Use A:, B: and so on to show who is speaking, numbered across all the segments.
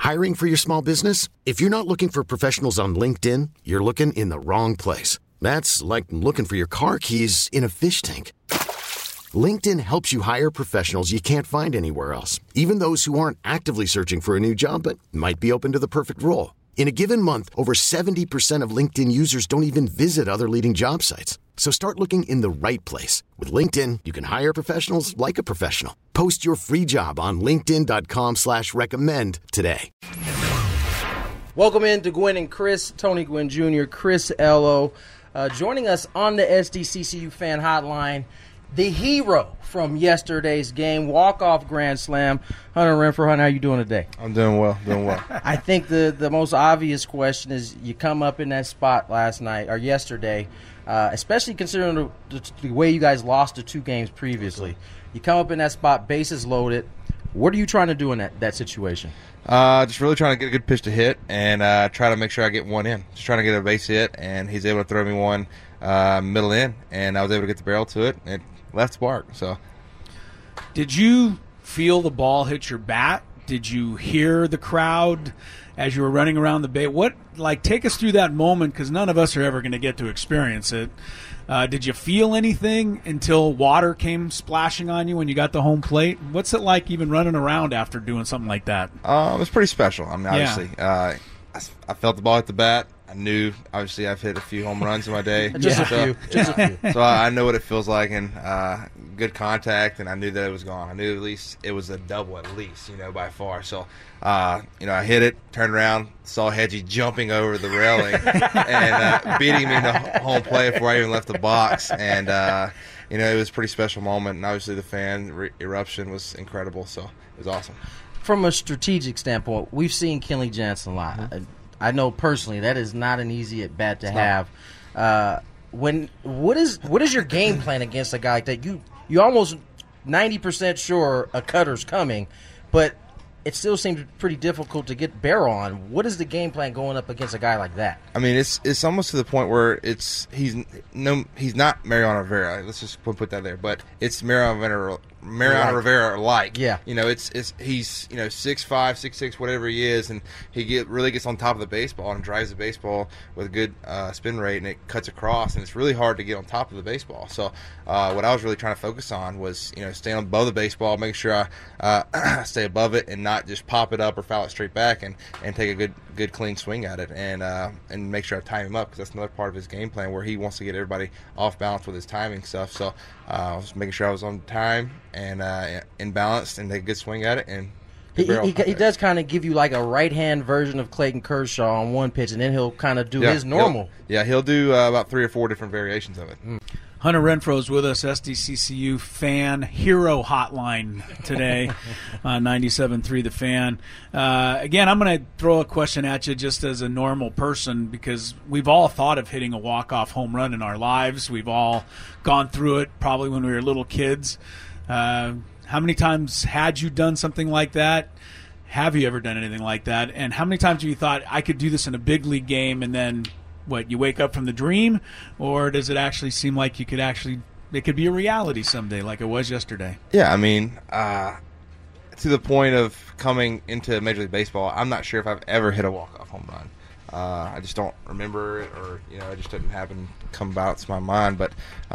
A: Hiring for your small business? If you're not looking for professionals on LinkedIn, you're looking in the wrong place. That's like looking for your car keys in a fish tank. LinkedIn helps you hire professionals you can't find anywhere else, even those who aren't actively searching for a new job but might be open to the perfect role. In a given month, over 70% of LinkedIn users don't even visit other leading job sites. So start looking in the right place. With LinkedIn, you can hire professionals like a professional. Post your free job on linkedin.com/recommend today.
B: Welcome in to Gwynn and Chris, Tony Gwynn Jr., Chris Ello. Joining us on the SDCCU fan hotline, the hero from yesterday's game, walk-off grand slam, Hunter Renfrow. Hunter, how you doing today?
C: I'm doing well,
B: I think the most obvious question is you come up in that spot last night or yesterday, especially considering the way you guys lost the 2 games previously. You come up in that spot, bases loaded. What are you trying to do in that situation?
C: Just really trying to get a good pitch to hit and try to make sure I get one in. Just trying to get a base hit, and he's able to throw me one middle in, and I was able to get the barrel to it. It left spark. So,
D: did you feel the ball hit your bat? Did you hear the crowd as you were running around the bay? Take us through that moment, because none of us are ever going to get to experience it. Did you feel anything until water came splashing on you when you got to home plate? What's it like even running around after doing something like that?
C: It was pretty special. I mean, obviously, I felt the ball hit the bat. I knew, obviously, I've hit a few home runs in my day.
B: Just a few.
C: So I know what it feels like, and good contact, and I knew that it was gone. I knew at least it was a double at least, by far. So, I hit it, turned around, saw Hedgie jumping over the railing and beating me to home plate before I even left the box. And, it was a pretty special moment, and obviously the fan eruption was incredible, so it was awesome.
B: From a strategic standpoint, we've seen Kenley Jansen a lot. Mm-hmm. I know personally that is not an easy at bat to have. What is your game plan against a guy like that? You almost 90% sure a cutter's coming, but it still seems pretty difficult to get barrel on. What is the game plan going up against a guy like that?
C: I mean, it's almost to the point where he's not Mariano Rivera. Let's just put that there, but it's Mariano Rivera-like.
B: Yeah.
C: He's 6'5", 6'6", whatever he is, and he really gets on top of the baseball and drives the baseball with a good spin rate, and it cuts across, and it's really hard to get on top of the baseball. So what I was really trying to focus on was, staying above the baseball, making sure I stay above it and not just pop it up or foul it straight back, and take a good clean swing at it, and make sure I time him up, because that's another part of his game plan where he wants to get everybody off balance with his timing stuff. So I was making sure I was on time and in balance and take a good swing at it. And
B: he does kind of give you like a right-hand version of Clayton Kershaw on one pitch, and then he'll kind of do his normal.
C: He'll do about 3 or 4 different variations of it.
D: Hunter Renfrow's with us, SDCCU fan hero hotline today on 97.3 The Fan. Again, I'm going to throw a question at you just as a normal person, because we've all thought of hitting a walk-off home run in our lives. We've all gone through it probably when we were little kids. How many times had you done something like that? Have you ever done anything like that? And how many times have you thought, I could do this in a big league game, and then you wake up from the dream, or does it actually seem like it could be a reality someday like it was yesterday?
C: Yeah, I mean, to the point of coming into Major League Baseball, I'm not sure if I've ever hit a walk-off home run. I just don't remember it, or, it just didn't come about to my mind. But,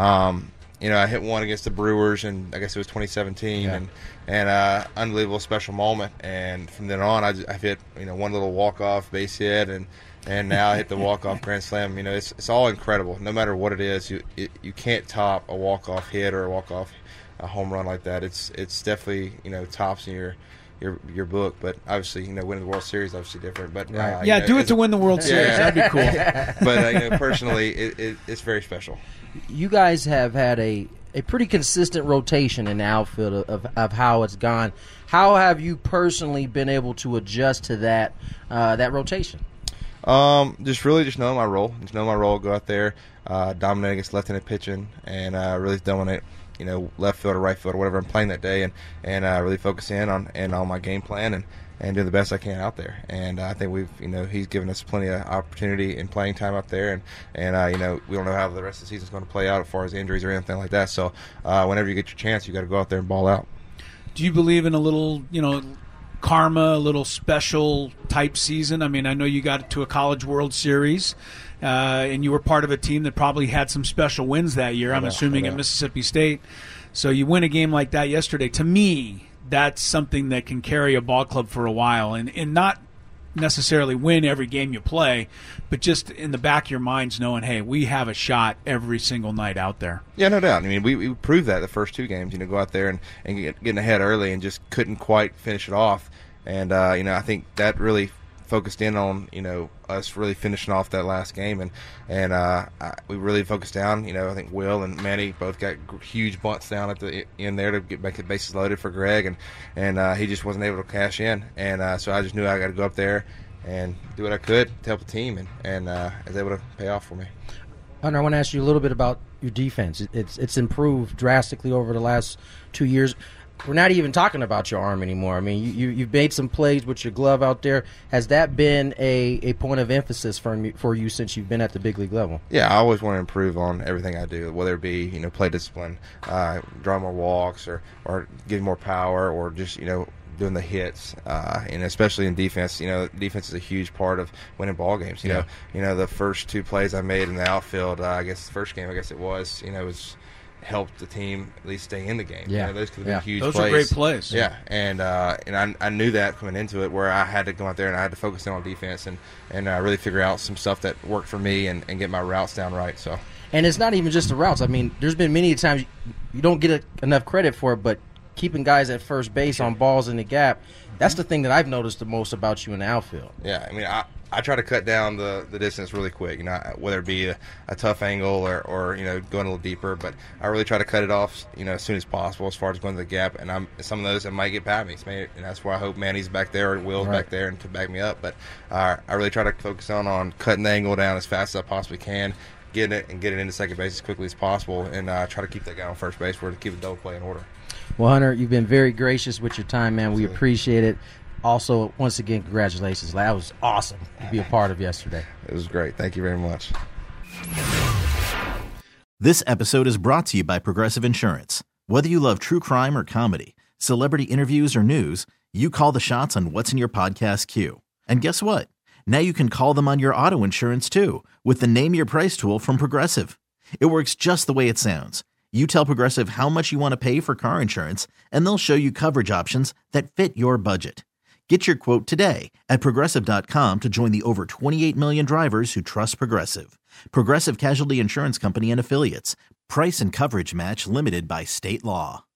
C: I hit one against the Brewers, and I guess it was 2017, and unbelievable special moment. And from then on, I've hit, one little walk-off base hit, and now I hit the walk-off grand slam. It's all incredible. No matter what it is, you can't top a walk-off hit or a walk-off home run like that. It's definitely tops in your book. But obviously, winning the World Series is obviously different. But
D: do it to win the World Series. That'd be cool.
C: But personally, it's very special.
B: You guys have had a pretty consistent rotation in the outfield of how it's gone. How have you personally been able to adjust to that rotation?
C: Just knowing my role. Go out there, dominate against left-handed pitching, and really dominate, left field or right field or whatever I'm playing that day, and really focus in on my game plan and do the best I can out there. And I think he's given us plenty of opportunity in playing time out there, and we don't know how the rest of the season's going to play out as far as injuries or anything like that. So whenever you get your chance, you got to go out there and ball out.
D: Do you believe in a little, karma, a little special type season? I mean, I know you got to a College World Series, and you were part of a team that probably had some special wins that year, I'm assuming, at Mississippi State. So you win a game like that yesterday. To me, that's something that can carry a ball club for a while, and not necessarily win every game you play, but just in the back of your minds knowing, hey, we have a shot every single night out there.
C: Yeah, no doubt. I mean, we proved that the first two games, go out there and getting ahead early and just couldn't quite finish it off. And, I think that really focused in on, us really finishing off that last game. And we really focused down. I think Will and Manny both got huge bunts down at the end there to get back the bases loaded for Greg. And he just wasn't able to cash in. And so I just knew I got to go up there and do what I could to help the team. And it was able to pay off for me.
B: Hunter, I want to ask you a little bit about your defense. It's improved drastically over the last 2 years. We're not even talking about your arm anymore. I mean, you've made some plays with your glove out there. Has that been a point of emphasis for you since you've been at the big league level?
C: Yeah, I always want to improve on everything I do, whether it be play discipline, draw more walks, or getting more power, or just doing the hits, and especially in defense. Defense is a huge part of winning ball games. The first two plays I made in the outfield, I guess the first game, it was, helped the team at least stay in the game.
B: Yeah,
C: those could have been huge
D: those
C: plays.
D: Those are great plays.
C: Yeah, and I knew that coming into it, where I had to go out there and I had to focus in on defense and really figure out some stuff that worked for me and get my routes down right. So,
B: and it's not even just the routes. I mean, there's been many times you don't get enough credit for it, but keeping guys at first base on balls in the gap, that's the thing that I've noticed the most about you in the outfield.
C: Yeah, I mean, I try to cut down the distance really quick, whether it be a tough angle or going a little deeper, but I really try to cut it off, as soon as possible as far as going to the gap, and some of those that might get past me, and that's why I hope Manny's back there or Will's back there and to back me up, but I really try to focus on cutting the angle down as fast as I possibly can, getting it into second base as quickly as possible, and try to keep that guy on first base to keep a double play in order.
B: Well, Hunter, you've been very gracious with your time, man. We appreciate it. Also, once again, congratulations. That was awesome to be a part of yesterday.
C: It was great. Thank you very much.
E: This episode is brought to you by Progressive Insurance. Whether you love true crime or comedy, celebrity interviews or news, you call the shots on what's in your podcast queue. And guess what? Now you can call them on your auto insurance too with the Name Your Price tool from Progressive. It works just the way it sounds. You tell Progressive how much you want to pay for car insurance, and they'll show you coverage options that fit your budget. Get your quote today at Progressive.com to join the over 28 million drivers who trust Progressive. Progressive Casualty Insurance Company and Affiliates. Price and coverage match limited by state law.